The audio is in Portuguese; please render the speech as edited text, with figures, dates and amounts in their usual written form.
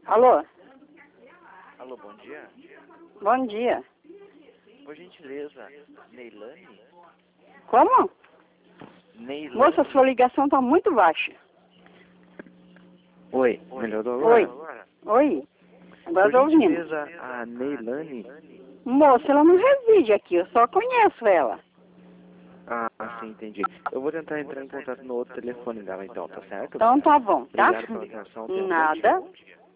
Alô? Alô, bom dia. Bom dia. Por gentileza, Neilane? Como? Neilane? Moça, sua ligação está muito baixa. Oi, melhorou agora? Oi. Oi. Agora Por estou ouvindo. gentileza, a Neilane? Moça, ela não reside aqui, eu só conheço ela. Ah, sim, entendi. Eu vou tentar entrar em contato no outro telefone dela então, tá certo? Então tá bom, tá? Obrigado pela atenção. Tenha um bom Nada. dia.